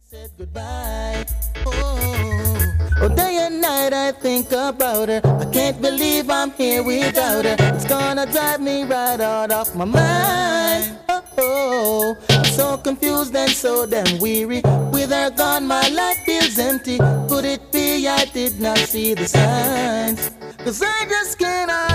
Said goodbye. Oh, day and night I think about her. I can't believe I'm here without her. It's gonna drive me right out of my mind. I'm so confused and so damn weary. With her gone, my life feels empty. Could it be I did not see the signs? 'Cause I just cannot